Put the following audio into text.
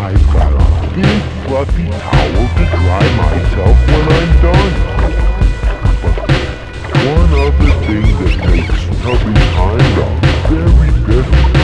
I've got a big fluffy towel to dry myself when I'm done. But one other thing that makes tubby time the very best